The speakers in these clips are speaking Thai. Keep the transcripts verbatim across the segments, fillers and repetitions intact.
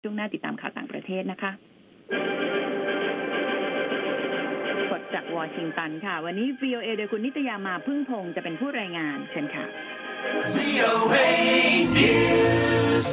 ช่วงหน้าติดตามข่าวต่างประเทศนะคะสดจากวอชิงตันค่ะวันนี้ วี โอ เอ โดยคุณนิตยามาพึ่งพงษ์จะเป็นผู้รายงานเชิญค่ะ วี โอ เอ News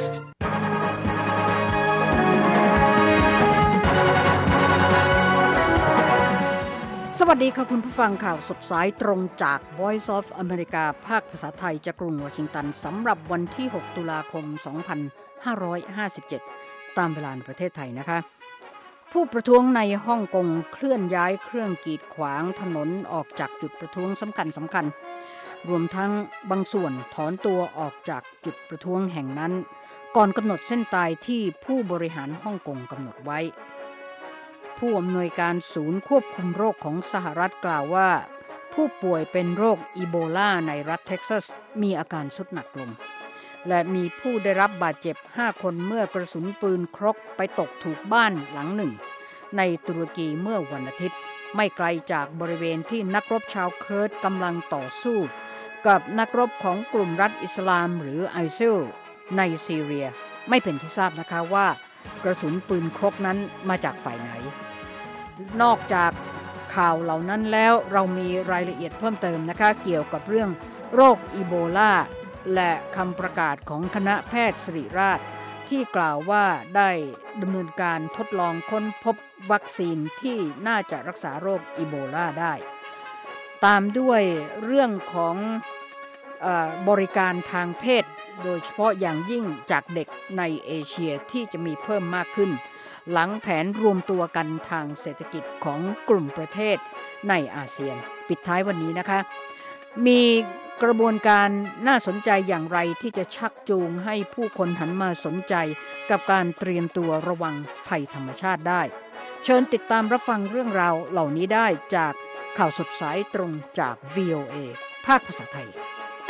สวัสดีค่ะคุณผู้ฟังข่าวสดสายตรงจาก Voice of America ภาคภาษาไทยจากกรุงวอชิงตันสำหรับวันที่หกตุลาคมสองพันห้าร้อยห้าสิบเจ็ดตามเวลาในประเทศไทยนะคะผู้ประท้วงในฮ่องกงเคลื่อนย้ายเครื่องกีดขวางถนนออกจากจุดประท้วงสำคัญสำคัญรวมทั้งบางส่วนถอนตัวออกจากจุดประท้วงแห่งนั้นก่อนกำหนดเส้นตายที่ผู้บริหารฮ่องกงกำหนดไว้ผู้อำนวยการศูนย์ควบคุมโรคของสหรัฐกล่าวว่าผู้ป่วยเป็นโรคอีโบลาในรัฐเท็กซัสมีอาการทรุดหนักลงและมีผู้ได้รับบาดเจ็บห้าคนเมื่อกระสุนปืนครกไปตกถูกบ้านหลังหนึ่งในตุรกีเมื่อวันอาทิตย์ไม่ไกลจากบริเวณที่นักรบชาวเคิร์ดกำลังต่อสู้กับนักรบของกลุ่มรัฐอิสลามหรือไอซิลในซีเรียไม่เป็นที่ทราบนะคะว่ากระสุนปืนครกนั้นมาจากฝ่ายไหนนอกจากข่าวเหล่านั้นแล้วเรามีรายละเอียดเพิ่มเติมนะคะเกี่ยวกับเรื่องโรคอีโบลาและคำประกาศของคณะแพทย์ศิริราชที่กล่าวว่าได้ดำเนินการทดลองค้นพบวัคซีนที่น่าจะรักษาโรคอีโบลาได้ตามด้วยเรื่องของเอ่อบริการทางเพศโดยเฉพาะอย่างยิ่งจากเด็กในเอเชียที่จะมีเพิ่มมากขึ้นหลังแผนรวมตัวกันทางเศรษฐกิจของกลุ่มประเทศในอาเซียนปิดท้ายวันนี้นะคะมีกระบวนการน่าสนใจอย่างไรที่จะชักจูงให้ผู้คนหันมาสนใจกับการเตรียมตัวระวังภัยธรรมชาติได้เชิญติดตามรับฟังเรื่องราวเหล่านี้ได้จากข่าวสดสายตรงจาก วี โอ เอ ภาคภาษาไทย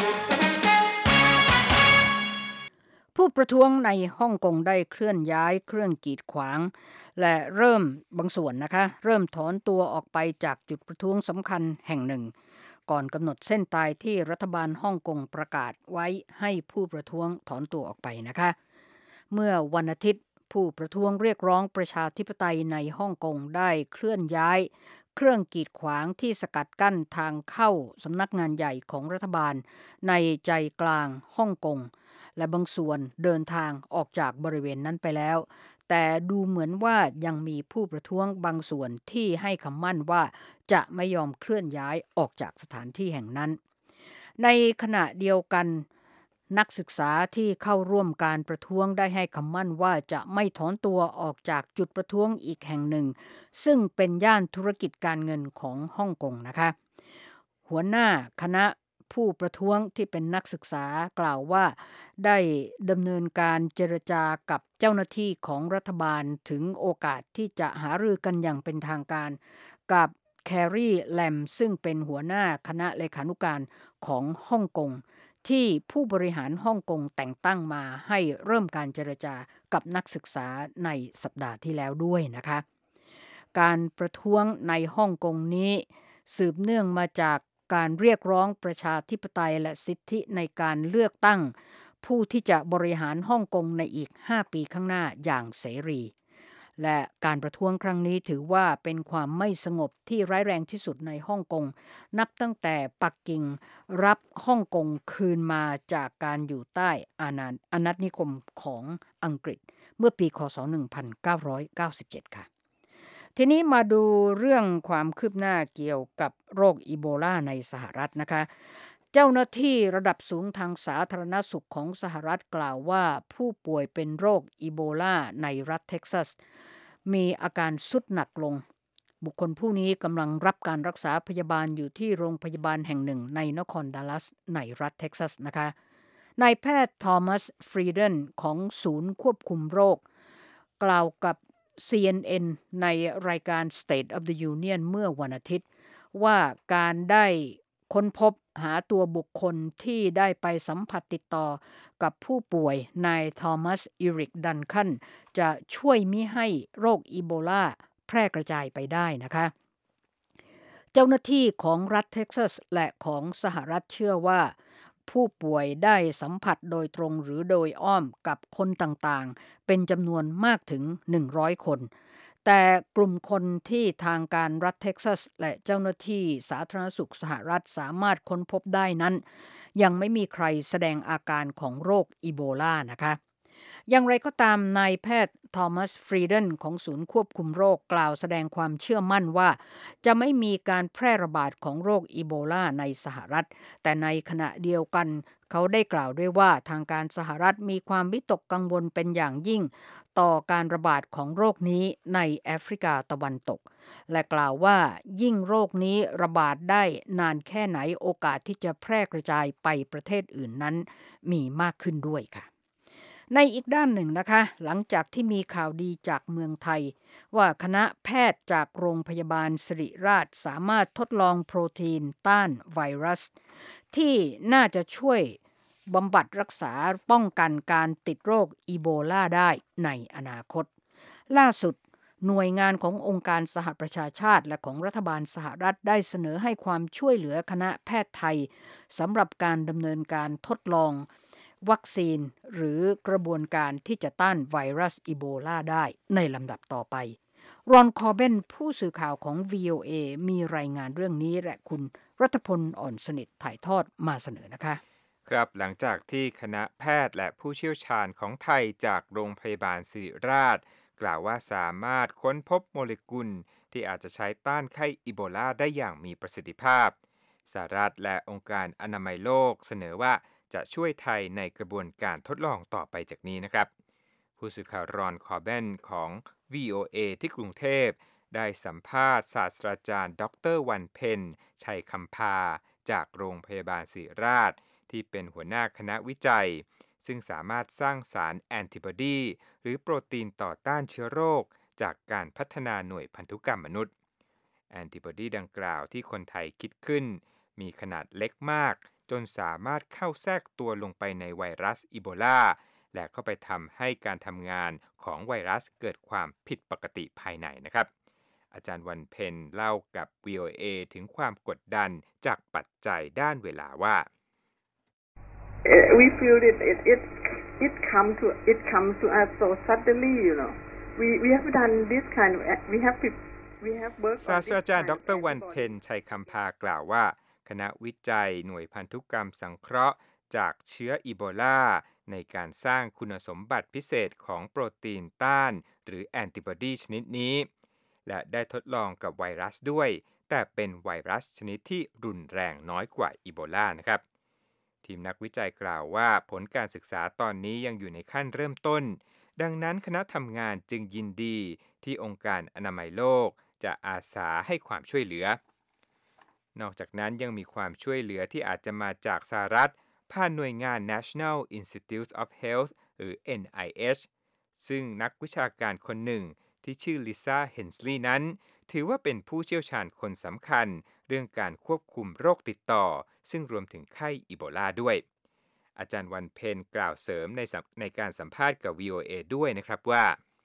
ผู้ประท้วงในฮ่องกงได้เคลื่อนย้ายเครื่องกีดขวางและเริ่มบางส่วนนะคะเริ่มถอนตัวออกไปจากจุดประท้วงสำคัญแห่งหนึ่งก่อนกำหนดเส้นตายที่รัฐบาลฮ่องกงประกาศไว้ให้ผู้ประท้วงถอนตัวออกไปนะคะเมื่อวันอาทิตย์ผู้ประท้วงเรียกร้องประชาธิปไตยในฮ่องกงได้เคลื่อนย้ายเครื่องกีดขวางที่สกัดกั้นทางเข้าสำนักงานใหญ่ของรัฐบาลในใจกลางฮ่องกงและบางส่วนเดินทางออกจากบริเวณนั้นไปแล้วแต่ดูเหมือนว่ายังมีผู้ประท้วงบางส่วนที่ให้คำมั่นว่าจะไม่ยอมเคลื่อนย้ายออกจากสถานที่แห่งนั้นในขณะเดียวกันนักศึกษาที่เข้าร่วมการประท้วงได้ให้คำมั่นว่าจะไม่ถอนตัวออกจากจุดประท้วงอีกแห่งหนึ่งซึ่งเป็นย่านธุรกิจการเงินของฮ่องกงนะคะหัวหน้าคณะผู้ประท้วงที่เป็นนักศึกษากล่าวว่าได้ดำเนินการเจรจากับเจ้าหน้าที่ของรัฐบาลถึงโอกาสที่จะหารือกันอย่างเป็นทางการกับแคร์รีแลมซึ่งเป็นหัวหน้าคณะเลขานุการของฮ่องกงที่ผู้บริหารฮ่องกงแต่งตั้งมาให้เริ่มการเจรจากับนักศึกษาในสัปดาห์ที่แล้วด้วยนะคะการประท้วงในฮ่องกงนี้สืบเนื่องมาจากการเรียกร้องประชาธิปไตยและสิทธิในการเลือกตั้งผู้ที่จะบริหารฮ่องกงในอีกห้าปีข้างหน้าอย่างเสรีและการประท้วงครั้งนี้ถือว่าเป็นความไม่สงบที่ร้ายแรงที่สุดในฮ่องกงนับตั้งแต่ปักกิ่งรับฮ่องกงคืนมาจากการอยู่ใต้อาณาอาณานิคมของอังกฤษเมื่อปีคศหนึ่งพันเก้าร้อยเก้าสิบเจ็ดค่ะทีนี้มาดูเรื่องความคืบหน้าเกี่ยวกับโรคอีโบลาในสหรัฐนะคะเจ้าหน้าที่ระดับสูงทางสาธารณสุขของสหรัฐกล่าวว่าผู้ป่วยเป็นโรคอีโบลาในรัฐเท็กซัสมีอาการทรุดหนักลงบุคคลผู้นี้กำลังรับการรักษาพยาบาลอยู่ที่โรงพยาบาลแห่งหนึ่งในนครดัลลัสในรัฐเท็กซัสนะคะนายแพทย์ทอมัสฟรีเดนของศูนย์ควบคุมโรคกล่าวกับ ซี เอ็น เอ็น ในรายการ State of the Union เมื่อวันอาทิตย์ว่าการได้ค้นพบหาตัวบุคคลที่ได้ไปสัมผัสติดต่อกับผู้ป่วยนายทอมัสอิริกดันคันจะช่วยมิให้โรคอีโบลาแพร่กระจายไปได้นะคะเจ้าหน้าที่ของรัฐเท็กซัสและของสหรัฐเชื่อว่าผู้ป่วยได้สัมผัสโดยตรงหรือโดยอ้อมกับคนต่างๆเป็นจำนวนมากถึงหนึ่งร้อยคนแต่กลุ่มคนที่ทางการรัฐเท็กซัสและเจ้าหน้าที่สาธารณสุขสหรัฐสามารถค้นพบได้นั้นยังไม่มีใครแสดงอาการของโรคอีโบลานะคะอย่างไรก็ตามนายแพทย์ทอมัสฟรีเดนของศูนย์ควบคุมโรคกล่าวแสดงความเชื่อมั่นว่าจะไม่มีการแพร่ระบาดของโรคอีโบลาในสหรัฐแต่ในขณะเดียวกันเขาได้กล่าวด้วยว่าทางการสหรัฐมีความวิตกกังวลเป็นอย่างยิ่งต่อการระบาดของโรคนี้ในแอฟริกาตะวันตกและกล่าวว่ายิ่งโรคนี้ระบาดได้นานแค่ไหนโอกาสที่จะแพร่กระจายไปประเทศอื่นนั้นมีมากขึ้นด้วยค่ะในอีกด้านหนึ่งนะคะหลังจากที่มีข่าวดีจากเมืองไทยว่าคณะแพทย์จากโรงพยาบาลสิริราชสามารถทดลองโปรตีนต้านไวรัสที่น่าจะช่วยบำบัดรักษาป้องกันการติดโรคอีโบลาได้ในอนาคตล่าสุดหน่วยงานขององค์การสหประชาชาติและของรัฐบาลสหรัฐได้เสนอให้ความช่วยเหลือคณะแพทย์ไทยสำหรับการดำเนินการทดลองวัคซีนหรือกระบวนการที่จะต้านไวรัสอีโบลาได้ในลำดับต่อไปรอนคอร์เบนผู้สื่อข่าวของ วี โอ เอ มีรายงานเรื่องนี้และคุณรัฐพลอ่อนสนิทถ่ายทอดมาเสนอนะคะครับหลังจากที่คณะแพทย์และผู้เชี่ยวชาญของไทยจากโรงพยาบาลศิริราชกล่าวว่าสามารถค้นพบโมเลกุลที่อาจจะใช้ต้านไข้อีโบลาได้อย่างมีประสิทธิภาพสหรัฐและองค์การอนามัยโลกเสนอว่าจะช่วยไทยในกระบวนการทดลองต่อไปจากนี้นะครับผู้สื่อข่าวรอนคอร์เบนของ วี โอ เอ ที่กรุงเทพได้สัมภาษณ์ศาสตราจารย์ดรวันเพ็ญชัยคำพาจากโรงพยาบาลศิริราชที่เป็นหัวหน้าคณะวิจัยซึ่งสามารถสร้างสารแอนติบอดีหรือโปรตีนต่อต้านเชื้อโรคจากการพัฒนาหน่วยพันธุกรรมมนุษย์แอนติบอดีดังกล่าวที่คนไทยคิดขึ้นมีขนาดเล็กมากจนสามารถเข้าแทรกตัวลงไปในไวรัสอีโบลาและเข้าไปทำให้การทำงานของไวรัสเกิดความผิดปกติภายในนะครับอาจารย์วันเพ็ญเล่ากับ วี โอ เอ ถึงความกดดันจากปัจจัยด้านเวลาว่า we feel it it it it come to it comes to us so suddenly you know we we have done this kind of we have we have worked ศาสตราจารย์ดรวันเพ็ญชัยคำพากล่าวว่าคณะวิจัยหน่วยพันธุกรรมสังเคราะห์จากเชื้ออีโบลาในการสร้างคุณสมบัติพิเศษของโปรตีนต้านหรือแอนติบอดีชนิดนี้และได้ทดลองกับไวรัสด้วยแต่เป็นไวรัสชนิดที่รุนแรงน้อยกว่าอีโบลานะครับทีมนักวิจัยกล่าวว่าผลการศึกษาตอนนี้ยังอยู่ในขั้นเริ่มต้นดังนั้นคณะทำงานจึงยินดีที่องค์การอนามัยโลกจะอาสาให้ความช่วยเหลือนอกจากนั้นยังมีความช่วยเหลือที่อาจจะมาจากสหรัฐผ่านหน่วยงาน National Institutes of Health หรือ เอ็น ไอ เอช ซึ่งนักวิชาการคนหนึ่งที่ชื่อลิซ่าเฮนสลีย์นั้นถือว่าเป็นผู้เชี่ยวชาญคนสำคัญเรื่องการควบคุมโรคติดต่อซึ่งรวมถึงไข้อีโบลาด้วยอาจารย์วันเพ็ญกล่าวเสริมในในการสัมภาษณ์กับ วี โอ เอ ด้วยนะครับว่า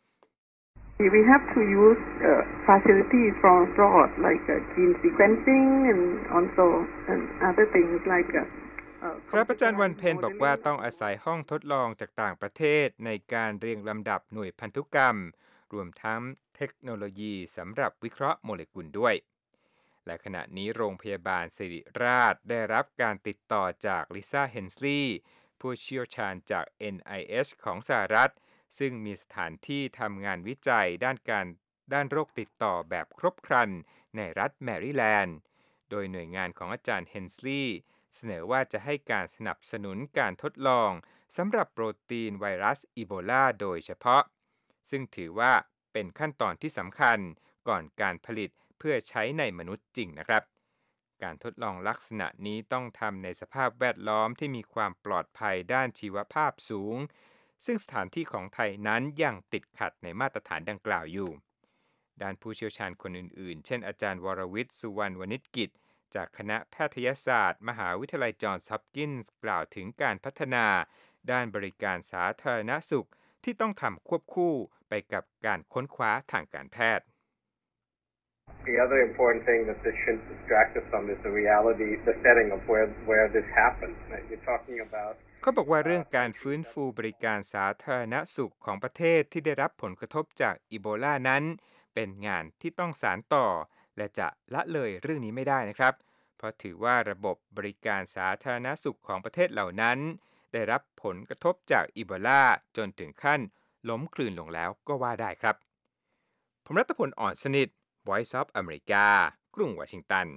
we have to use uh, facilities from abroad like uh, gene sequencing and also and other things like uh, ครับอาจารย์วันเพ็ญบอกว่าต้องอาศัยห้องทดลองจากต่างประเทศในการเรียงลำดับหน่วยพันธุกรรมรวมทั้งเทคโนโลยีสำหรับวิเคราะห์โมเลกุลด้วยและขณะนี้โรงพยาบาลศิริราชได้รับการติดต่อจากลิซ่าเฮนสลีย์ผู้เชี่ยวชาญจาก เอ็น ไอ เอช ของสหรัฐซึ่งมีสถานที่ทำงานวิจัยด้านการด้านโรคติดต่อแบบครบครันในรัฐแมริแลนด์โดยหน่วยงานของอาจารย์เฮนสลีย์เสนอว่าจะให้การสนับสนุนการทดลองสำหรับโปรตีนไวรัสอีโบลาโดยเฉพาะซึ่งถือว่าเป็นขั้นตอนที่สำคัญก่อนการผลิตเพื่อใช้ในมนุษย์จริงนะครับการทดลองลักษณะนี้ต้องทำในสภาพแวดล้อมที่มีความปลอดภัยด้านชีวภาพสูงซึ่งสถานที่ของไทยนั้นยังติดขัดในมาตรฐานดังกล่าวอยู่ด้านผู้เชี่ยวชาญคนอื่นๆเช่นอาจารย์วรวิทย์สุวรรณวณิชกิจจากคณะแพทยศาสตร์มหาวิทยาลัยจอห์นส์ฮอปกินส์กล่าวถึงการพัฒนาด้านบริการสาธารณสุขที่ต้องทำควบคู่ไปกับการค้นคว้าทางการแพทย์ The other important thing that this shouldn't distract us from is the reality, the setting of where where this happened. You're talking about เขาบอกว่าเรื่องการฟื้นฟูบริการสาธารณสุขของประเทศที่ได้รับผลกระทบจากอีโบลานั้นเป็นงานที่ต้องสานต่อและจะละเลยเรื่องนี้ไม่ได้นะครับเพราะถือว่าระบบบริการสาธารณสุขของประเทศเหล่านั้นได้รับผลกระทบจากอีโบลาจนถึงขั้นล้มคลืนลงแล้วก็ว่าได้ครับผมรัตพล อ่อนสนิท Voice of America กรุงวอชิงตัน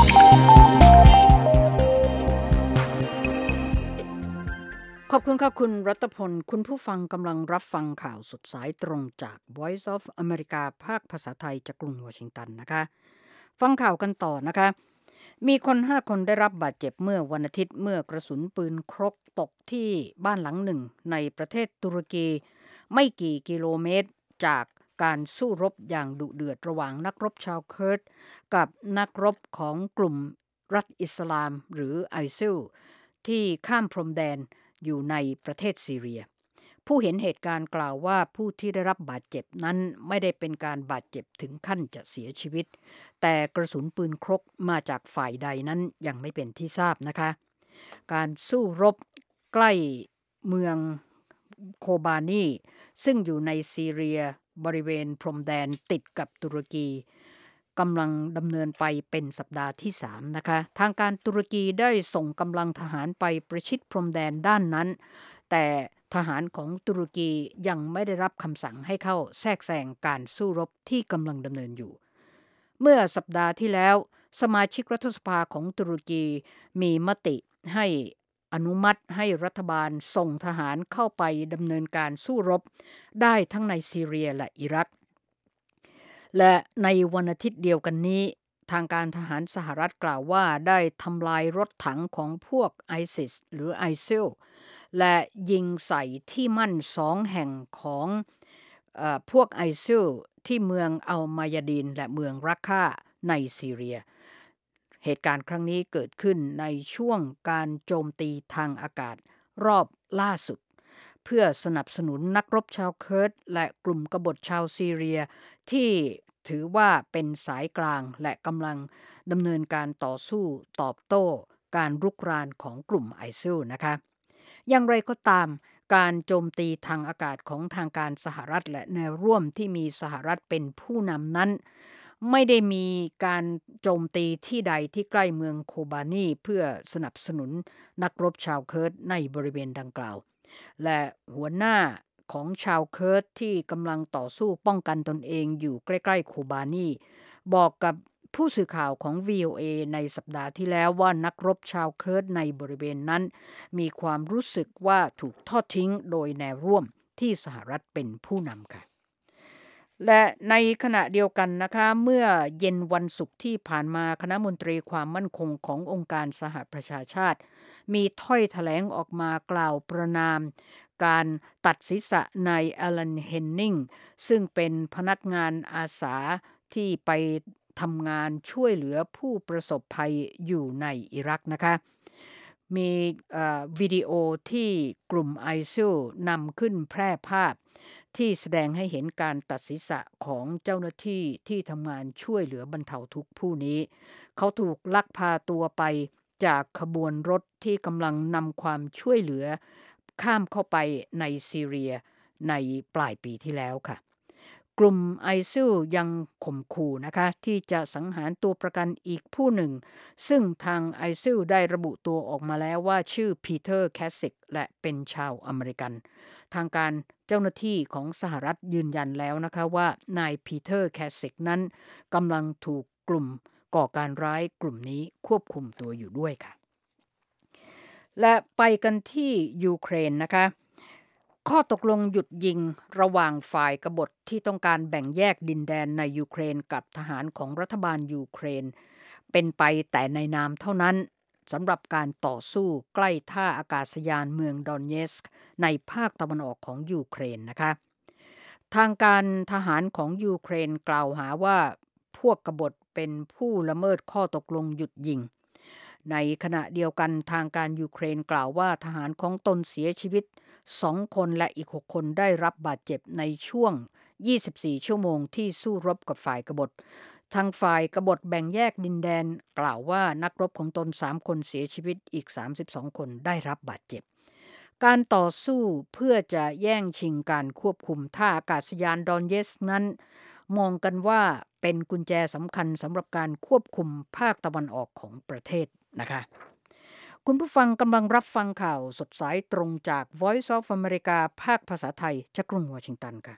ขอบคุณค่ะคุณรัตพลคุณผู้ฟังกำลังรับฟังข่าวสดสายตรงจาก Voice of America ภาคภาษาไทยจากกรุงวอชิงตันนะคะฟังข่าวกันต่อนะคะมีคนห้าคนได้รับบาดเจ็บเมื่อวันอาทิตย์เมื่อกระสุนปืนครกตกที่บ้านหลังหนึ่งในประเทศตุรกีไม่กี่กิโลเมตรจากการสู้รบอย่างดุเดือดระหว่างนักรบชาวเคิร์ดกับนักรบของกลุ่มรัฐอิสลามหรือไอซิลที่ข้ามพรมแดนอยู่ในประเทศซีเรียผู้เห็นเหตุการณ์กล่าวว่าผู้ที่ได้รับบาดเจ็บนั้นไม่ได้เป็นการบาดเจ็บถึงขั้นจะเสียชีวิตแต่กระสุนปืนครกมาจากฝ่ายใดนั้นยังไม่เป็นที่ทราบนะคะการสู้รบใกล้เมืองโคบานีซึ่งอยู่ในซีเรียบริเวณพรมแดนติดกับตุรกีกำลังดำเนินไปเป็นสัปดาห์ที่สามนะคะทางการตุรกีได้ส่งกำลังทหารไปประชิดพรมแดนด้านนั้นแต่ทหารของตุรกียังไม่ได้รับคำสั่งให้เข้าแทรกแซงการสู้รบที่กำลังดำเนินอยู่เมื่อสัปดาห์ที่แล้วสมาชิกรัฐสภาของตุรกีมีมติให้อนุมัติให้รัฐบาลส่งทหารเข้าไปดำเนินการสู้รบได้ทั้งในซีเรียและอิรักและในวันอาทิตย์เดียวกันนี้ทางการทหารสหรัฐกล่าวว่าได้ทำลายรถถังของพวกไอซิสหรือไอซิลและยิงใส่ที่มั่นสองแห่งของเอ่อพวกไอซิลที่เมืองอัลมายาดินและเมืองรักค่าในซีเรียเหตุการณ์ครั้งนี้เกิดขึ้นในช่วงการโจมตีทางอากาศรอบล่าสุดเพื่อสนับสนุนนักรบชาวเคิร์ดและกลุ่มกบฏชาวซีเรียที่ถือว่าเป็นสายกลางและกำลังดำเนินการต่อสู้ตอบโต้การรุกรานของกลุ่มไอซิลนะคะอย่างไรก็ตามการโจมตีทางอากาศของทางการสหรัฐและแนวร่วมที่มีสหรัฐเป็นผู้นำนั้นไม่ได้มีการโจมตีที่ใดที่ใกล้เมืองโคบานีเพื่อสนับสนุนนักรบชาวเคิร์ดในบริเวณดังกล่าวและหัวหน้าของชาวเคิร์ดที่กำลังต่อสู้ป้องกันตนเองอยู่ใกล้ๆโคบานีบอกกับผู้สื่อข่าวของ วี โอ เอ ในสัปดาห์ที่แล้วว่านักรบชาวเคิร์ดในบริเวณนั้นมีความรู้สึกว่าถูกทอดทิ้งโดยแนวร่วมที่สหรัฐเป็นผู้นำค่ะและในขณะเดียวกันนะคะเมื่อเย็นวันศุกร์ที่ผ่านมาคณะมนตรีความมั่นคงขององค์การสหประชาชาติมีถ้อยแถลงออกมากล่าวประณามการตัดศีรษะนายอลันเฮนนิงซึ่งเป็นพนักงานอาสาที่ไปทำงานช่วยเหลือผู้ประสบภัยอยู่ในอิรักนะคะมีวิดีโอที่กลุ่มไอซิลนำขึ้นแพร่ภาพที่แสดงให้เห็นการตัดศีรษะของเจ้าหน้าที่ที่ทำงานช่วยเหลือบรรเทาทุกข์ผู้นี้เขาถูกลักพาตัวไปจากขบวนรถที่กำลังนำความช่วยเหลือข้ามเข้าไปในซีเรียในปลายปีที่แล้วค่ะกลุ่มไอซิลยังข่มขู่นะคะที่จะสังหารตัวประกันอีกผู้หนึ่งซึ่งทางไอซิลได้ระบุตัวออกมาแล้วว่าชื่อปีเตอร์แคสซิกและเป็นชาวอเมริกันทางการเจ้าหน้าที่ของสหรัฐยืนยันแล้วนะคะว่านายปีเตอร์แคสซิกนั้นกำลังถูกกลุ่มก่อการร้ายกลุ่มนี้ควบคุมตัวอยู่ด้วยค่ะและไปกันที่ยูเครนนะคะข้อตกลงหยุดยิงระหว่างฝ่ายกบฏที่ต้องการแบ่งแยกดินแดนในยูเครนกับทหารของรัฐบาลยูเครนเป็นไปแต่ในนามเท่านั้นสำหรับการต่อสู้ใกล้ท่าอากาศยานเมืองดอนเนสก์ในภาคตะวันออกของยูเครนนะคะทางการทหารของยูเครนกล่าวหาว่าพวกกบฏเป็นผู้ละเมิดข้อตกลงหยุดยิงในขณะเดียวกันทางการยูเครนกล่าวว่าทหารของตนเสียชีวิตสองคนและอีกหกคนได้รับบาดเจ็บในช่วงยี่สิบสี่ชั่วโมงที่สู้รบกับฝ่ายกบฏทางฝ่ายกบฏแบ่งแยกดินแดนกล่าวว่านักรบของตนสามคนเสียชีวิตอีกสามสิบสองคนได้รับบาดเจ็บการต่อสู้เพื่อจะแย่งชิงการควบคุมท่าอากาศยานดอนเยสนั้นมองกันว่าเป็นกุญแจสำคัญสำหรับการควบคุมภาคตะวันออกของประเทศนะคะคุณผู้ฟังกำลังรับฟังข่าวสดสายตรงจาก Voice of America ภาคภาษาไทยจากกรุงวอชิงตันค่ะ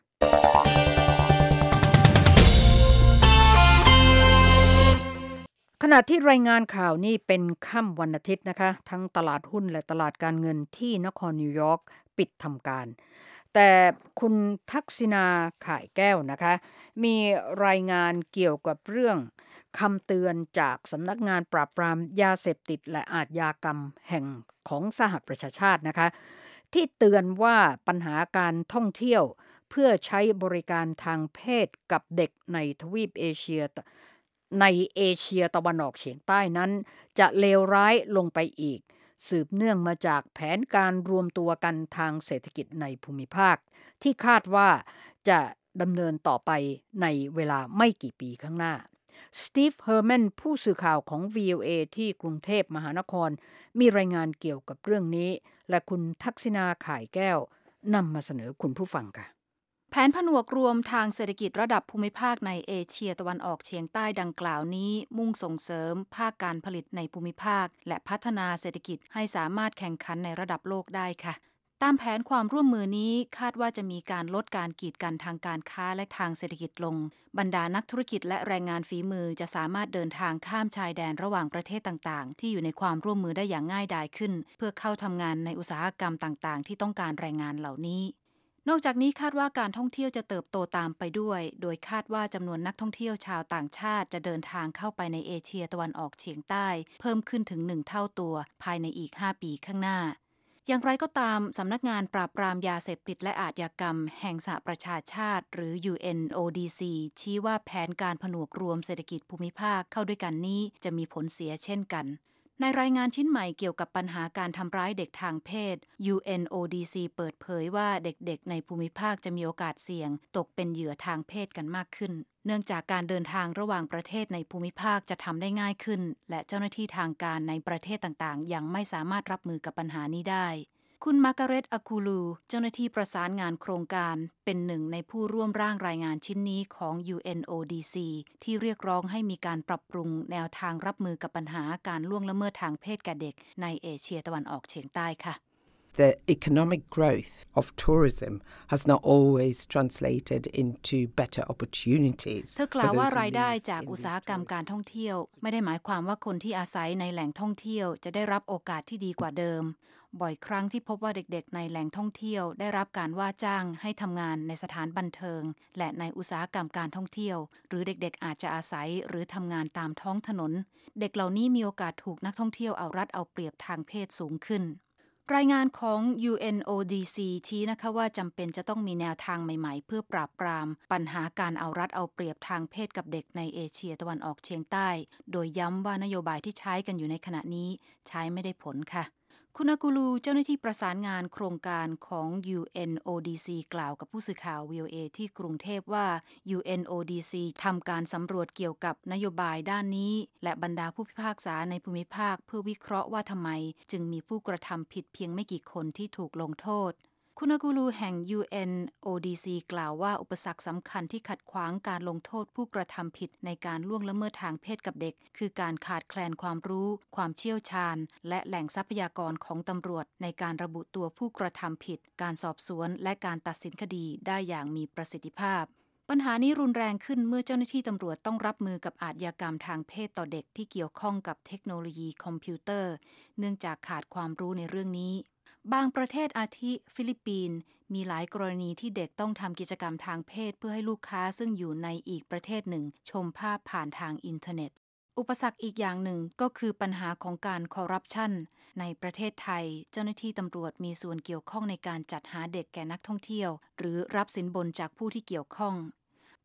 ขณะที่รายงานข่าวนี้เป็นค่ำวันอาทิตย์นะคะทั้งตลาดหุ้นและตลาดการเงินที่นครนิวยอร์กปิดทำการแต่คุณทักษิณาข่ายแก้วนะคะมีรายงานเกี่ยวกับเรื่องคำเตือนจากสำนักงานปราบปรามยาเสพติดและอาชญากรรมแห่งของสหประชาชาตินะคะที่เตือนว่าปัญหาการท่องเที่ยวเพื่อใช้บริการทางเพศกับเด็กในทวีปเอเชียในเอเชียตะวันออกเฉียงใต้นั้นจะเลวร้ายลงไปอีกสืบเนื่องมาจากแผนการรวมตัวกันทางเศรษฐกิจในภูมิภาคที่คาดว่าจะดำเนินต่อไปในเวลาไม่กี่ปีข้างหน้าสตีฟเฮอร์แมนผู้สื่อข่าวของ วี โอ เอ ที่กรุงเทพมหานครมีรายงานเกี่ยวกับเรื่องนี้และคุณทักษิณาข่ายแก้วนำมาเสนอคุณผู้ฟังค่ะแผนผนวกรวมทางเศรษฐกิจระดับภูมิภาคในเอเชียตะวันออกเฉียงใต้ดังกล่าวนี้มุ่งส่งเสริมภาคการผลิตในภูมิภาคและพัฒนาเศรษฐกิจให้สามารถแข่งขันในระดับโลกได้ค่ะตามแผนความร่วมมือนี้คาดว่าจะมีการลดการกีดกันทางการค้าและทางเศรษฐกิจลงบรรดานักธุรกิจและแรงงานฝีมือจะสามารถเดินทางข้ามชายแดนระหว่างประเทศต่างๆที่อยู่ในความร่วมมือได้อย่างง่ายดายขึ้นเพื่อเข้าทำงานในอุตสาหกรรมต่างๆที่ต้องการแรงงานเหล่านี้นอกจากนี้คาดว่าการท่องเที่ยวจะเติบโตตามไปด้วยโดยคาดว่าจำนวนนักท่องเที่ยวชาวต่างชาติจะเดินทางเข้าไปในเอเชียตะวันออกเฉียงใต้เพิ่มขึ้นถึงหนึ่งเท่าตัวภายในอีกห้าปีข้างหน้าอย่างไรก็ตามสำนักงานปราบปรามยาเสพติดและอาชญากรรมแห่งสหประชาชาติหรือ ยู เอ็น โอ ดี ซี ชี้ว่าแผนการผนวกรวมเศรษฐกิจภูมิภาคเข้าด้วยกันนี้จะมีผลเสียเช่นกันในรายงานชิ้นใหม่เกี่ยวกับปัญหาการทำร้ายเด็กทางเพศ ยู เอ็น โอ ดี ซี เปิดเผยว่าเด็กๆในภูมิภาคจะมีโอกาสเสี่ยงตกเป็นเหยื่อทางเพศกันมากขึ้นเนื่องจากการเดินทางระหว่างประเทศในภูมิภาคจะทำได้ง่ายขึ้นและเจ้าหน้าที่ทางการในประเทศต่างๆยังไม่สามารถรับมือกับปัญหานี้ได้คุณมาร์กาเร็ต อาคูลูเจ้าหน้าที่ประสานงานโครงการเป็นหนึ่งในผู้ร่วมร่างรายงานชิ้นนี้ของ ยู เอ็น โอ ดี ซี ที่เรียกร้องให้มีการปรับปรุงแนวทางรับมือกับปัญหาการล่วงละเมิดทางเพศแก่เด็กในเอเชียตะวันออกเฉียงใต้ค่ะ The economic growth of tourism has not always translated into better opportunities เธอกล่าวว่ารายได้จากอุตสาหกรรมการท่องเที่ยวไม่ได้หมายความว่าคนที่อาศัยในแหล่งท่องเที่ยวจะได้รับโอกาสที่ดีกว่าเดิมบ่อยครั้งที่พบว่าเด็กๆในแหล่งท่องเที่ยวได้รับการว่าจ้างให้ทำงานในสถานบันเทิงและในอุตสาหกรรมการท่องเที่ยวหรือเด็กๆอาจจะอาศัยหรือทำงานตามท้องถนนเด็กเหล่านี้มีโอกาสถูกนักท่องเที่ยวเอารัดเอาเปรียบทางเพศสูงขึ้นรายงานของ ยู เอ็น โอ ดี ซี ชี้นะคะว่าจำเป็นจะต้องมีแนวทางใหม่ๆเพื่อปราบปรามปัญหาการเอารัดเอาเปรียบทางเพศกับเด็กในเอเชียตะวันออกเฉียงใต้โดยย้ำว่านโยบายที่ใช้กันอยู่ในขณะนี้ใช้ไม่ได้ผลค่ะคุณอากูลูเจ้าหน้าที่ประสานงานโครงการของ ยู เอ็น โอ ดี ซี กล่าวกับผู้สื่อข่าว วี โอ เอ ที่กรุงเทพว่า ยู เอ็น โอ ดี ซี ทำการสำรวจเกี่ยวกับนโยบายด้านนี้และบรรดาผู้พิพากษาในภูมิภาคเพื่อวิเคราะห์ว่าทำไมจึงมีผู้กระทำผิดเพียงไม่กี่คนที่ถูกลงโทษคุณอากูลูแห่ง ยู เอ็น โอ ดี ซี กล่าวว่าอุปสรรคสำคัญที่ขัดขวางการลงโทษผู้กระทำผิดในการล่วงละเมิดทางเพศกับเด็กคือการขาดแคลนความรู้ความเชี่ยวชาญและแหล่งทรัพยากรของตำรวจในการระบุตัวผู้กระทำผิดการสอบสวนและการตัดสินคดีได้อย่างมีประสิทธิภาพปัญหานี้รุนแรงขึ้นเมื่อเจ้าหน้าที่ตำรวจต้องรับมือกับอาชญากรรมทางเพศต่อเด็กที่เกี่ยวข้องกับเทคโนโลยีคอมพิวเตอร์เนื่องจากขาดความรู้ในเรื่องนี้บางประเทศอาทิฟิลิปปินส์มีหลายกรณีที่เด็กต้องทำกิจกรรมทางเพศเพื่อให้ลูกค้าซึ่งอยู่ในอีกประเทศหนึ่งชมภาพผ่านทางอินเทอร์เน็ตอุปสรรคอีกอย่างหนึ่งก็คือปัญหาของการคอร์รัปชันในประเทศไทยเจ้าหน้าที่ตำรวจมีส่วนเกี่ยวข้องในการจัดหาเด็กแก่นักท่องเที่ยวหรือรับสินบนจากผู้ที่เกี่ยวข้อง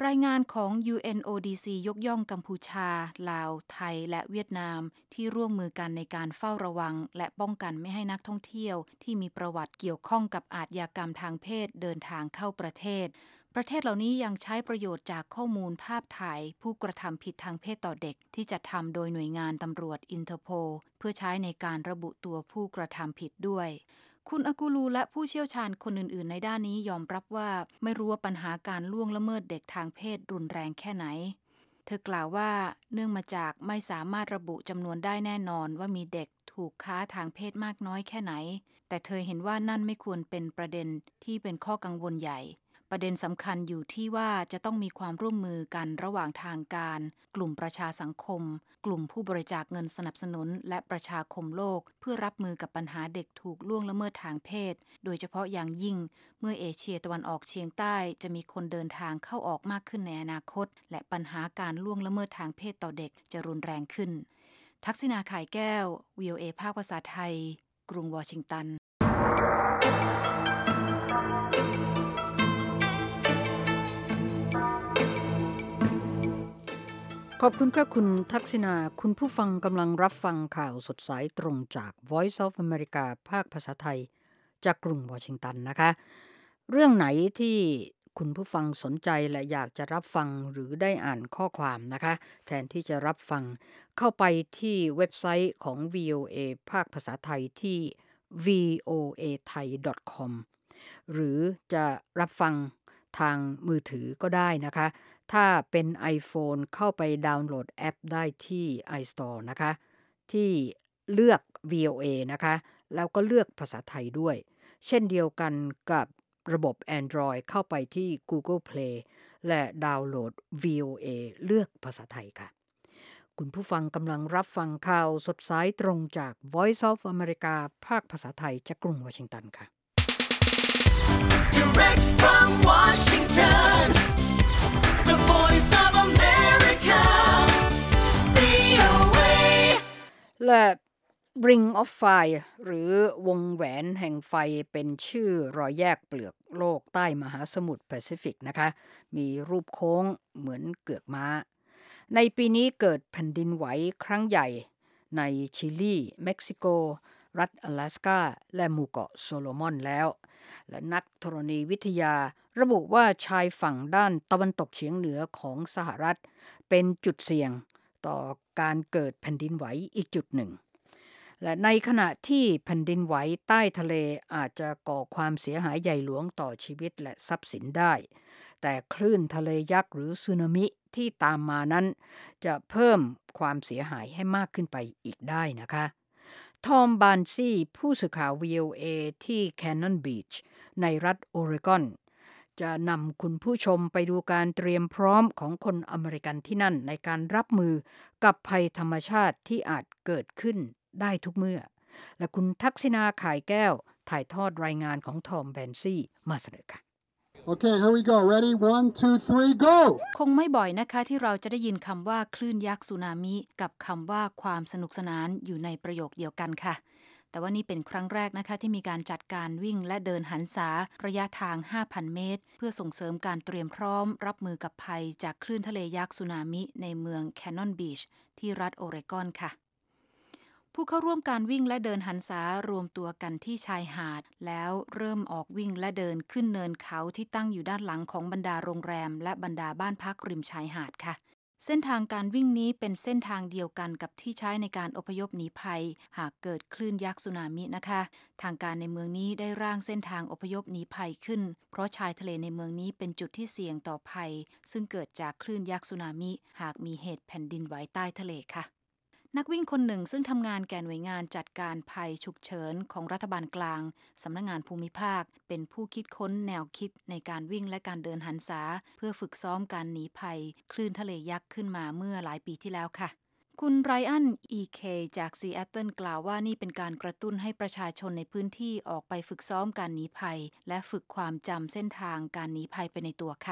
รายงานของ ยู เอ็น โอ ดี ซี ยกย่องกัมพูชาลาวไทยและเวียดนามที่ร่วมมือกันในการเฝ้าระวังและป้องกันไม่ให้นักท่องเที่ยวที่มีประวัติเกี่ยวข้องกับอาชญากรรมทางเพศเดินทางเข้าประเทศประเทศเหล่านี้ยังใช้ประโยชน์จากข้อมูลภาพถ่ายผู้กระทำผิดทางเพศต่อเด็กที่จัดทำโดยหน่วยงานตำรวจอินเตอร์โพลเพื่อใช้ในการระบุตัวผู้กระทำผิดด้วยคุณอากูลูและผู้เชี่ยวชาญคนอื่นๆในด้านนี้ยอมรับว่าไม่รู้ว่าปัญหาการล่วงละเมิดเด็กทางเพศรุนแรงแค่ไหนเธอกล่าวว่าเนื่องมาจากไม่สามารถระบุจำนวนได้แน่นอนว่ามีเด็กถูกค้าทางเพศมากน้อยแค่ไหนแต่เธอเห็นว่านั่นไม่ควรเป็นประเด็นที่เป็นข้อกังวลใหญ่ประเด็นสำคัญอยู่ที่ว่าจะต้องมีความร่วมมือกันระหว่างทางการกลุ่มประชาสังคมกลุ่มผู้บริจาคเงินสนับสนุนและประชาคมโลกเพื่อรับมือกับปัญหาเด็กถูกล่วงละเมิดทางเพศโดยเฉพาะอย่างยิ่งเมื่อเอเชียตะวันออกเฉียงใต้จะมีคนเดินทางเข้าออกมากขึ้นในอนาคตและปัญหาการล่วงละเมิดทางเพศต่อเด็กจะรุนแรงขึ้นทักษิณาข่ายแก้ว วี โอ เอ ภาคภาษาไทยกรุงวอชิงตันขอบคุณค่ะคุณทักษิณาคุณผู้ฟังกำลังรับฟังข่าวสดสายตรงจาก Voice of America ภาคภาษาไทยจากกรุงวอชิงตันนะคะเรื่องไหนที่คุณผู้ฟังสนใจและอยากจะรับฟังหรือได้อ่านข้อความนะคะแทนที่จะรับฟังเข้าไปที่เว็บไซต์ของ วี โอ เอ ภาคภาษาไทยที่ วี โอ เอ ไทย ดอท คอม หรือจะรับฟังทางมือถือก็ได้นะคะถ้าเป็น iPhone เข้าไปดาวน์โหลดแอปได้ที่ iStore นะคะที่เลือก วี โอ เอ นะคะแล้วก็เลือกภาษาไทยด้วยเช่นเดียวกันกับระบบ Android เข้าไปที่ Google Play และดาวน์โหลด วี โอ เอ เลือกภาษาไทยค่ะคุณผู้ฟังกำลังรับฟังข่าวสดสายตรงจาก Voice of America ภาคภาษาไทยจากกรุงวอชิงตันค่ะ Direct from Washington, the voice of America, วี โอ เอและ Ring of Fire หรือวงแหวนแห่งไฟเป็นชื่อรอยแยกเปลือกโลกใต้มหาสมุทรแปซิฟิกนะคะมีรูปโค้งเหมือนเกือกม้าในปีนี้เกิดแผ่นดินไหวครั้งใหญ่ในชิลีเม็กซิโกรัฐ阿拉斯ก้าและหมู่เกาะโซโลมอนแล้วและนักธรณีวิทยาระบุว่าชายฝั่งด้านตะวันตกเฉียงเหนือของสหรัฐเป็นจุดเสี่ยงต่อการเกิดแผ่นดินไหวอีกจุดหนึ่งและในขณะที่แผ่นดินไหวใต้ทะเลอาจจะก่อความเสียหายใหญ่หลวงต่อชีวิตและทรัพย์สินได้แต่คลื่นทะเลยักษ์หรือสึนามิที่ตามมานั้นจะเพิ่มความเสียหายให้มากขึ้นไปอีกได้นะคะทอมบานซี่ผู้สื่อข่าว วี โอ เอ ที่แคนนอนบีชในรัฐโอเรกอนจะนำคุณผู้ชมไปดูการเตรียมพร้อมของคนอเมริกันที่นั่นในการรับมือกับภัยธรรมชาติที่อาจเกิดขึ้นได้ทุกเมื่อและคุณทักษิณาข่ายแก้วถ่ายทอดรายงานของทอมแบนซี่มาเสนอค่ะ Okay, here we go. Ready? One, two, three, go! คงไม่บ่อยนะคะที่เราจะได้ยินคำว่าคลื่นยักษ์สึนามิกับคำว่าความสนุกสนานอยู่ในประโยคเดียวกันค่ะแต่ว่านี่เป็นครั้งแรกนะคะที่มีการจัดการวิ่งและเดินหันษาระยะทาง ห้าพัน เมตรเพื่อส่งเสริมการเตรียมพร้อมรับมือกับภัยจากคลื่นทะเลยักษ์สึนามิในเมืองแคนนอนบีชที่รัฐโอเรกอนค่ะผู้เข้าร่วมการวิ่งและเดินหันษารวมตัวกันที่ชายหาดแล้วเริ่มออกวิ่งและเดินขึ้นเนินเขาที่ตั้งอยู่ด้านหลังของบรรดาโรงแรมและบรรดาบ้านพักริมชายหาดค่ะเส้นทางการวิ่งนี้เป็นเส้นทางเดียวกันกับที่ใช้ในการอพยพหนีภัยหากเกิดคลื่นยักษ์สึนามินะคะทางการในเมืองนี้ได้ร่างเส้นทางอพยพหนีภัยขึ้นเพราะชายทะเลในเมืองนี้เป็นจุดที่เสี่ยงต่อภัยซึ่งเกิดจากคลื่นยักษ์สึนามิหากมีเหตุแผ่นดินไหวใต้ทะเลค่ะนักวิ่งคนหนึ่งซึ่งทำงานแก่หน่วยงานจัดการภัยฉุกเฉินของรัฐบาลกลางสำนักงานภูมิภาคเป็นผู้คิดค้นแนวคิดในการวิ่งและการเดินหันษาเพื่อฝึกซ้อมการหนีภัยคลื่นทะเลยักษ์ขึ้นมาเมื่อหลายปีที่แล้วค่ะคุณไรอัน อี เค จากซีแอตเทิลกล่าวว่านี่เป็นการกระตุ้นให้ประชาชนในพื้นที่ออกไปฝึกซ้อมการหนีภัยและฝึกความจำเส้นทางการหนีภัยไปในตัวค่ะ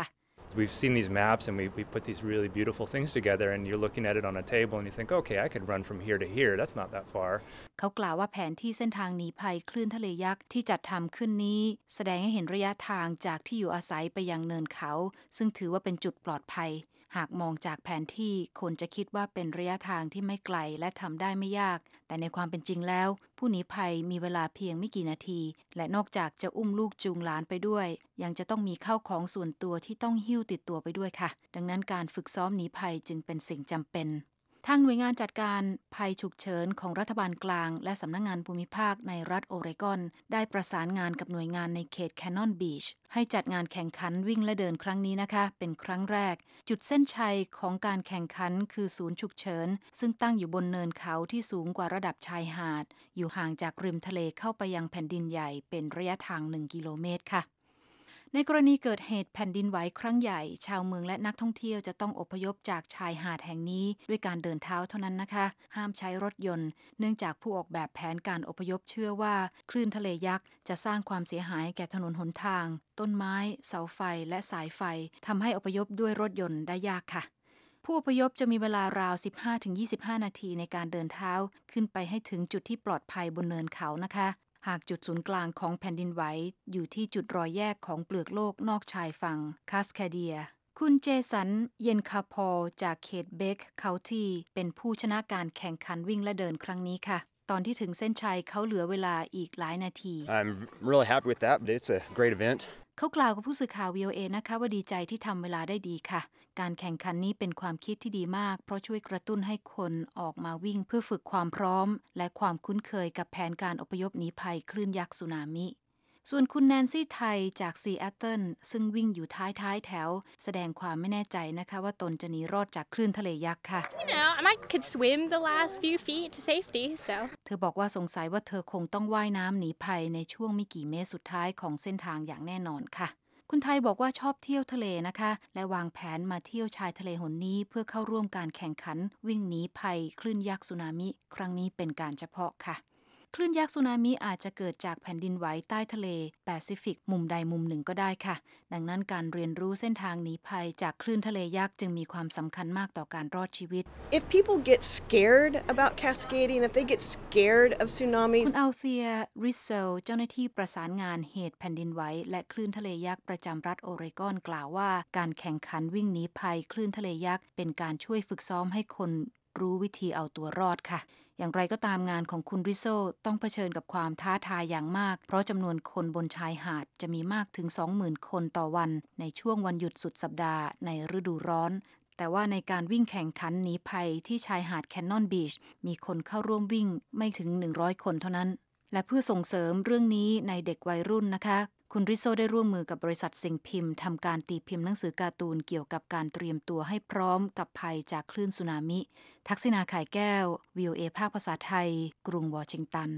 We've seen these maps and we, we put these really beautiful things together and you're looking at it on a table and you think, okay, I could run from here to here. That's not that far. เขากล่าวว่าแผนที่เส้นทางหนีภัยคลื่นทะเลยักษ์ที่จัดทำขึ้นนี้แสดงให้เห็นระยะทางจากที่อยู่อาศัยไปยังเนินเขาซึ่งถือว่าเป็นจุดปลอดภัยหากมองจากแผนที่คนจะคิดว่าเป็นระยะทางที่ไม่ไกลและทำได้ไม่ยากแต่ในความเป็นจริงแล้วผู้หนีภัยมีเวลาเพียงไม่กี่นาทีและนอกจากจะอุ้มลูกจูงหลานไปด้วยยังจะต้องมีข้าวของส่วนตัวที่ต้องหิ้วติดตัวไปด้วยค่ะดังนั้นการฝึกซ้อมหนีภัยจึงเป็นสิ่งจำเป็นทางหน่วยงานจัดการภัยฉุกเฉินของรัฐบาลกลางและสำนักงานภูมิภาคในรัฐโอเรกอนได้ประสานงานกับหน่วยงานในเขตแคนนอนบีชให้จัดงานแข่งขันวิ่งและเดินครั้งนี้นะคะเป็นครั้งแรกจุดเส้นชัยของการแข่งขันคือศูนย์ฉุกเฉินซึ่งตั้งอยู่บนเนินเขาที่สูงกว่าระดับชายหาดอยู่ห่างจากริมทะเลเข้าไปยังแผ่นดินใหญ่เป็นระยะทางหนึ่งกิโลเมตรค่ะในกรณีเกิดเหตุแผ่นดินไหวครั้งใหญ่ชาวเมืองและนักท่องเที่ยวจะต้องอพยพจากชายหาดแห่งนี้ด้วยการเดินเท้าเท่านั้นนะคะห้ามใช้รถยนต์เนื่องจากผู้ออกแบบแผนการอพยพเชื่อว่าคลื่นทะเลยักษ์จะสร้างความเสียหายแก่ถนนหนทางต้นไม้เสาไฟและสายไฟทำให้อพยพด้วยรถยนต์ได้ยากค่ะผู้อพยพจะมีเวลาราว สิบห้าถึงยี่สิบห้า นาทีในการเดินเท้าขึ้นไปให้ถึงจุดที่ปลอดภัยบนเนินเขานะคะหากจุดศูนย์กลางของแผ่นดินไหวอยู่ที่จุดรอยแยกของเปลือกโลกนอกชายฝั่งคาสคาเดียคุณเจสันเยนคาพอลจากเขตเบคเคานตี้เป็นผู้ชนะการแข่งขันวิ่งและเดินครั้งนี้ค่ะตอนที่ถึงเส้นชัยเขาเหลือเวลาอีกหลายนาที I'm really happy with that, but it's a great event. เขากล่าวกับผู้สื่อข่าว วี โอ เอ นะคะว่าดีใจที่ทำเวลาได้ดีค่ะการแข่งขันนี้เป็นความคิดที่ดีมากเพราะช่วยกระตุ้นให้คนออกมาวิ่งเพื่อฝึกความพร้อมและความคุ้นเคยกับแผนการอพยพหนีภัยคลื่นยักษ์สึนามิส่วนคุณแนนซี่ไทยจากซีแอตเทิลซึ่งวิ่งอยู่ท้ายท้ายแถวแสดงความไม่แน่ใจนะคะว่าตนจะหนีรอดจากคลื่นทะเลยักษ์ค่ะ You know, I could swim the last few feet to safety, so เธอบอกว่าสงสัยว่าเธอคงต้องว่ายน้ำหนีภัยในช่วงไม่กี่เมตรสุดท้ายของเส้นทางอย่างแน่นอนค่ะคุณไทยบอกว่าชอบเที่ยวทะเลนะคะและวางแผนมาเที่ยวชายทะเลหนนี้เพื่อเข้าร่วมการแข่งขันวิ่งหนีภัยคลื่นยักษ์สึนามิครั้งนี้เป็นการเฉพาะค่ะคลื่นยักษ์สึนามิอาจจะเกิดจากแผ่นดินไหวใต้ทะเลแปซิฟิกมุมใดมุมหนึ่งก็ได้ค่ะดังนั้นการเรียนรู้เส้นทางหนีภัยจากคลื่นทะเลยักษ์จึงมีความสำคัญมากต่อการรอดชีวิต If people get scared about cascading, if they get scared of tsunamis คุณอัลเซียริโซเจ้าหน้าที่ประสานงานเหตุแผ่นดินไหวและคลื่นทะเลยักษ์ประจำรัฐโอเรกอนกล่าวว่าการแข่งขันวิ่งหนีภัยคลื่นทะเลยักษ์เป็นการช่วยฝึกซ้อมให้คนรู้วิธีเอาตัวรอดค่ะอย่างไรก็ตามงานของคุณริโซต้องเผชิญกับความท้าทายอย่างมากเพราะจำนวนคนบนชายหาดจะมีมากถึง สองหมื่น คนต่อวันในช่วงวันหยุดสุดสัปดาห์ในฤดูร้อนแต่ว่าในการวิ่งแข่งขันหนีภัยที่ชายหาดแคนนอนบีชมีคนเข้าร่วมวิ่งไม่ถึงหนึ่งร้อยคนเท่านั้นและเพื่อส่งเสริมเรื่องนี้ในเด็กวัยรุ่นนะคะคุณริโซได้ร่วมมือกับบริษัทสิ่งพิมพ์ทำการตีพิมพ์หนังสือการ์ตูนเกี่ยวกับการเตรียมตัวให้พร้อมกับภัยจากคลื่นสึนามิทักษิณา ข่ายแก้ว วี โอ เอ ภาคภาษาไทยกรุงวอชิงตัน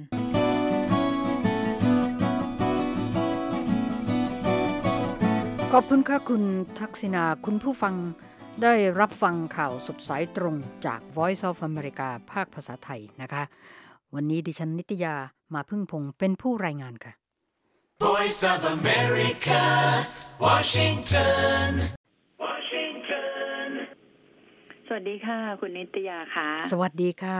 ขอบคุณค่ะคุณทักษิณาคุณผู้ฟังได้รับฟังข่าวสดสายตรงจาก Voice of America ภาคภาษาไทยนะคะวันนี้ดิฉันนิตยามาพึ่งพงเป็นผู้รายงานค่ะ Voice of America, Washington, Washington. สวัสดีค่ะคุณนิตยาค่ะสวัสดีค่ะ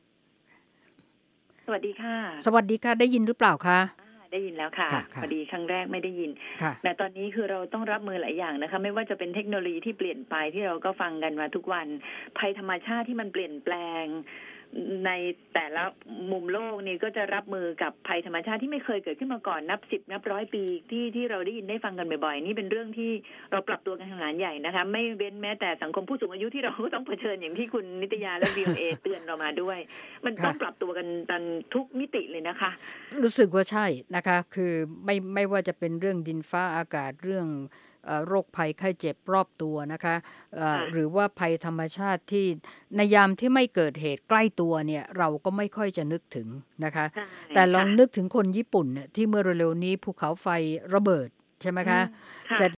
สวัสดีค่ะสวัสดีค่ะได้ยินหรือเปล่าคะได้ยินแล้วค่ะพอดีครั้งแรกไม่ได้ยินแต่ตอนนี้คือเราต้องรับมือหลายอย่างนะคะไม่ว่าจะเป็นเทคโนโลยีที่เปลี่ยนไปที่เราก็ฟังกันมาทุกวันภัยธรรมชาติที่มันเปลี่ยนแปลงในแต่ละมุมโลกนี่ก็จะรับมือกับภัยธรรมชาติที่ไม่เคยเกิดขึ้นมาก่อนนับสิบนับร้อยปีที่ที่เราได้ยินได้ฟังกันบ่อยๆนี่เป็นเรื่องที่เราปรับตัวกันขนาดใหญ่นะคะไม่เว้นแม้แต่สังคมผู้สูงอายุที่เราก็ต้องเผชิญอย่างที่คุณนิตยาและ วี โอ เอ เตือนเรามาด้วยมันต้องปรับตัวกันกันทุกมิติเลยนะคะรู้สึกว่าใช่นะคะคือไม่ไม่ว่าจะเป็นเรื่องดินฟ้าอากาศเรื่องโรคภัยไข้เจ็บรอบตัวนะคะหรือว่าภัยธรรมชาติที่ในยามที่ไม่เกิดเหตุใกล้ตัวเนี่ยเราก็ไม่ค่อยจะนึกถึงนะคะแต่ลองนึกถึงคนญี่ปุ่นเนี่ยที่เมื่อเร็วๆนี้ภูเขาไฟระเบิดใช่ไหมคะเสร็จ